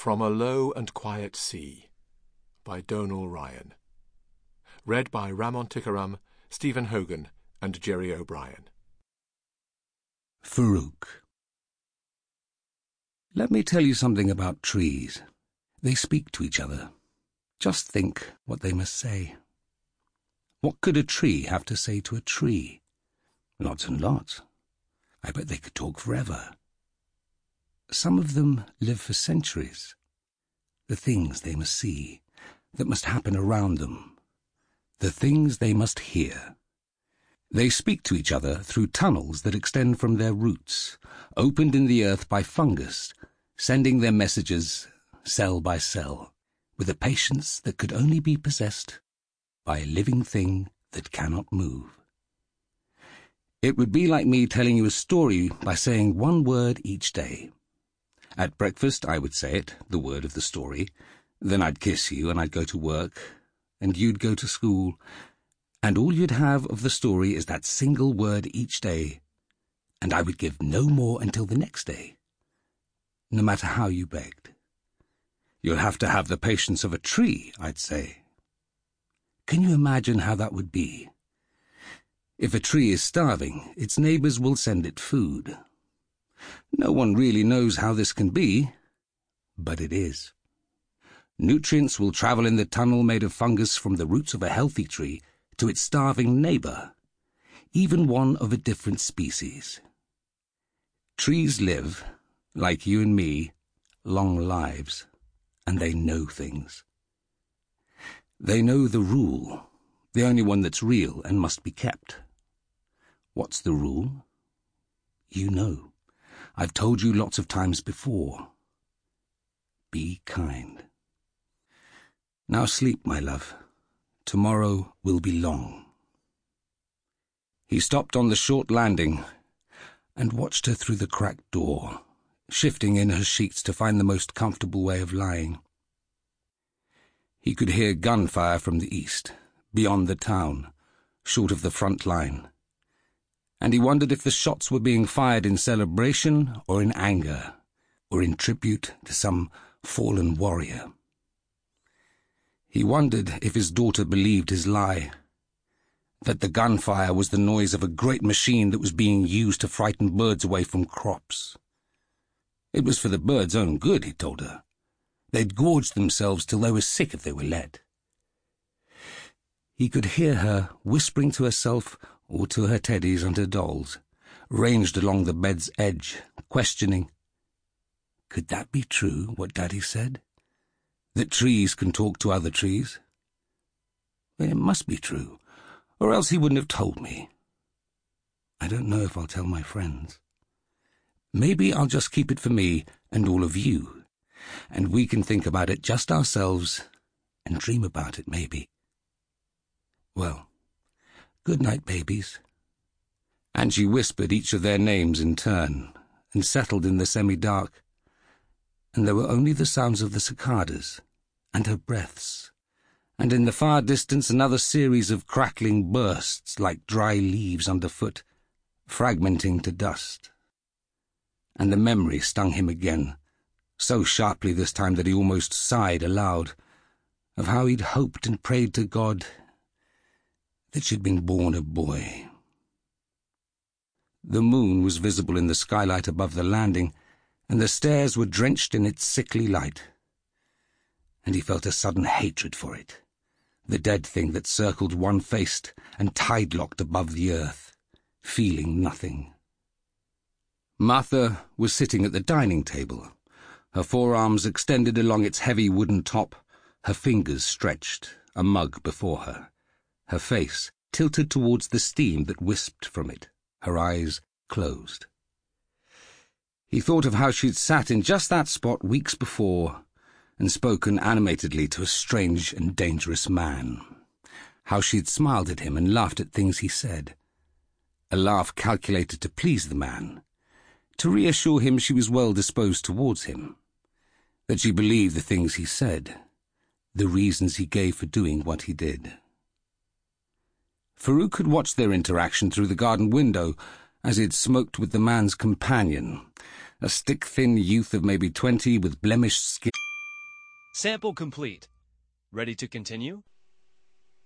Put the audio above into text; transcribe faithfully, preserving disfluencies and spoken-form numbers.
From a Low and Quiet Sea by Donal Ryan. Read by Ramon Tikaram, Stephen Hogan and Jerry O'Brien. Farouk. Let me tell you something about trees. They speak to each other. Just think what they must say. What could a tree have to say to a tree? Lots and lots. I bet they could talk forever. Some of them live for centuries. The things they must see, that must happen around them. The things they must hear. They speak to each other through tunnels that extend from their roots, opened in the earth by fungus, sending their messages cell by cell, with a patience that could only be possessed by a living thing that cannot move. It would be like me telling you a story by saying one word each day. At breakfast I would say it, the word of the story, then I'd kiss you and I'd go to work, and you'd go to school, and all you'd have of the story is that single word each day, and I would give no more until the next day, no matter how you begged. You'll have to have the patience of a tree, I'd say. Can you imagine how that would be? If a tree is starving, its neighbors will send it food. No one really knows how this can be, but it is. Nutrients will travel in the tunnel made of fungus from the roots of a healthy tree to its starving neighbor, even one of a different species. Trees live, like you and me, long lives, and they know things. They know the rule, the only one that's real and must be kept. What's the rule? You know. I've told you lots of times before. Be kind. Now sleep, my love. Tomorrow will be long. He stopped on the short landing and watched her through the cracked door, shifting in her sheets to find the most comfortable way of lying. He could hear gunfire from the east, beyond the town, short of the front line, and he wondered if the shots were being fired in celebration or in anger, or in tribute to some fallen warrior. He wondered if his daughter believed his lie, that the gunfire was the noise of a great machine that was being used to frighten birds away from crops. It was for the birds' own good, he told her. They'd gorged themselves till they were sick if they were let. He could hear her whispering to herself or to her teddies and her dolls, ranged along the bed's edge, questioning, could that be true, what Daddy said? That trees can talk to other trees? Well, it must be true, or else he wouldn't have told me. I don't know if I'll tell my friends. Maybe I'll just keep it for me and all of you, and we can think about it just ourselves and dream about it, maybe. Well, good night, babies. And she whispered each of their names in turn, and settled in the semi-dark, and there were only the sounds of the cicadas, and her breaths, and in the far distance another series of crackling bursts like dry leaves underfoot, fragmenting to dust. And the memory stung him again, so sharply this time that he almost sighed aloud, of how he'd hoped and prayed to God that she'd been born a boy. The moon was visible in the skylight above the landing, and the stairs were drenched in its sickly light. And he felt a sudden hatred for it, the dead thing that circled one-faced and tide-locked above the earth, feeling nothing. Martha was sitting at the dining table, her forearms extended along its heavy wooden top, her fingers stretched, a mug before her, her face tilted towards the steam that wisped from it, her eyes closed. He thought of how she'd sat in just that spot weeks before and spoken animatedly to a strange and dangerous man, how she'd smiled at him and laughed at things he said, a laugh calculated to please the man, to reassure him she was well disposed towards him, that she believed the things he said, the reasons he gave for doing what he did. Farouk had watched their interaction through the garden window as he'd smoked with the man's companion, a stick-thin youth of maybe twenty with blemished skin. Sample complete. Ready to continue?